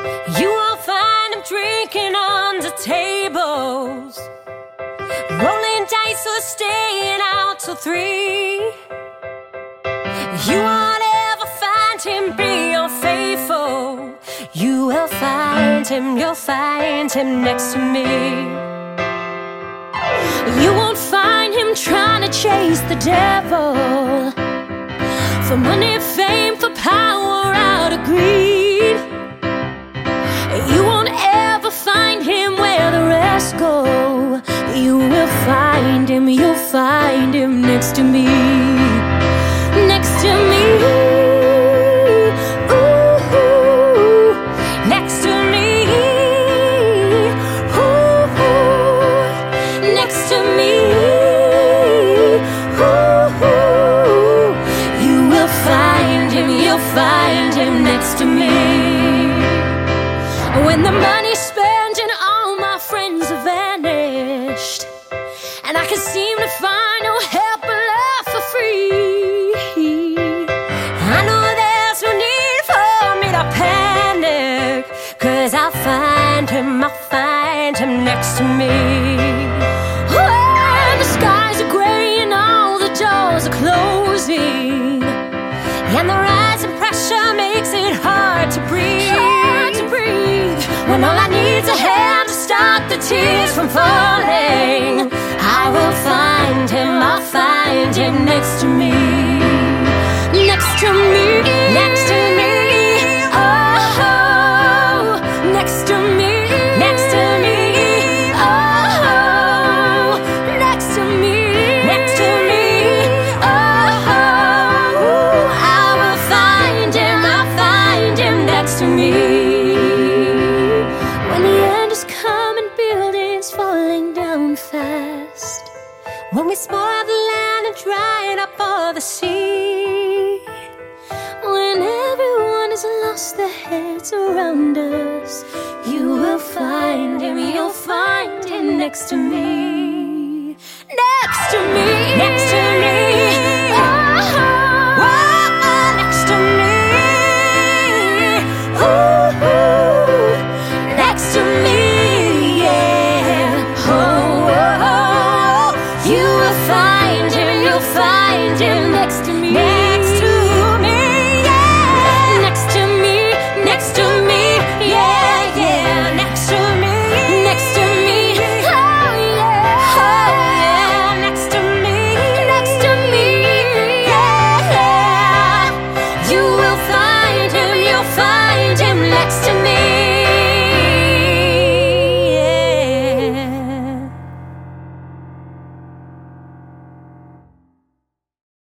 You will find him drinking under tables, rolling dice or staying out till 3. You won't ever find him being unfaithful. You will find him, you'll find him next to me. You won't find him trying to chase the devil for money, fame, for power, out of greed. You won't ever find him where the rest go. You will find him, you'll find him next to me. Next to me. Ooh, next to me. Ooh, next to me. Ooh, you will find him, you'll find him next to me. When the money's spent and all my friends have vanished, and I can seem to find no help or love for free, I know there's no need for me to panic, 'cause I'll find him next to me. When the skies are gray and all the doors are closing, and the rising pressure makes it hard to breathe, when all I need's a hand to stop the tears from falling, I will find him, I'll find him next to me. Next to me, next to me, oh, next to me, next to me, oh, next to me, next to me, oh, I will find him, I'll find him next to me. When the end is coming, buildings falling down fast, when we spoil the land and dry it up for the sea, when everyone has lost their heads around us, you will find him, you'll find him next to me.